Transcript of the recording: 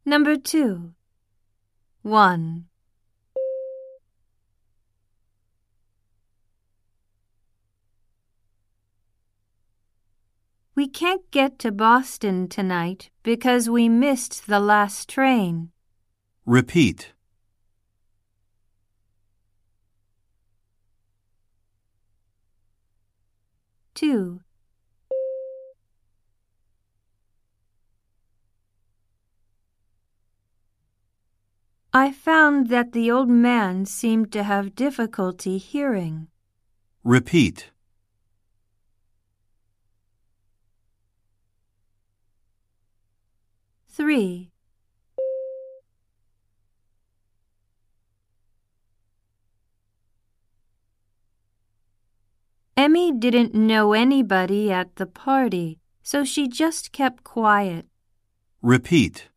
Number 2. 1. We can't get to Boston tonight because we missed the last train. Repeat. 2. I found that the old man seemed to have difficulty hearing. Repeat. 3. Emmy didn't know anybody at the party, so she just kept quiet. Repeat.